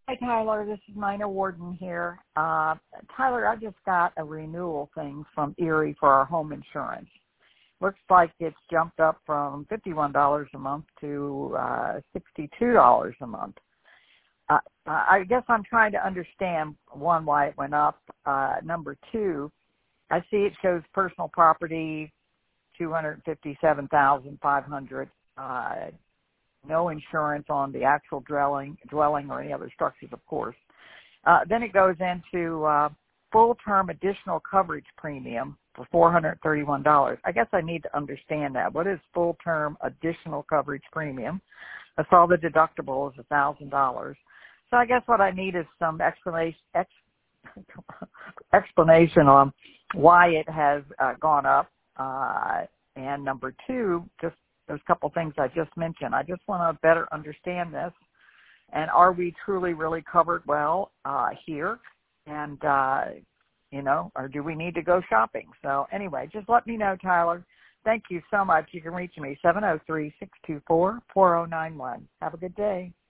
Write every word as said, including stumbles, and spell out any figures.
Hi, Tyler. This is Nina Warden here. Uh, Tyler, I just got a renewal thing from Erie for our home insurance. Looks like it's jumped up from fifty-one dollars a month to uh, sixty-two dollars a month. Uh, I guess I'm trying to understand, one, why it went up. Uh, number two, I see it shows personal property, two hundred fifty-seven thousand five hundred dollars. Uh, no insurance on the actual dwelling, dwelling or any other structures, of course. Uh, then it goes into uh, full-term additional coverage premium for four hundred thirty-one dollars. I guess I need to understand that. What is full-term additional coverage premium? I saw the deductible is one thousand dollars. So I guess what I need is some explanation, ex, explanation on why it has uh, gone up. Uh, and number two, just those couple things I just mentioned. I just want to better understand this. And are we truly really covered well uh, here? And, uh, you know, or do we need to go shopping? So anyway, just let me know, Tyler. Thank you so much. You can reach me, seven oh three, six two four, four oh nine one. Have a good day.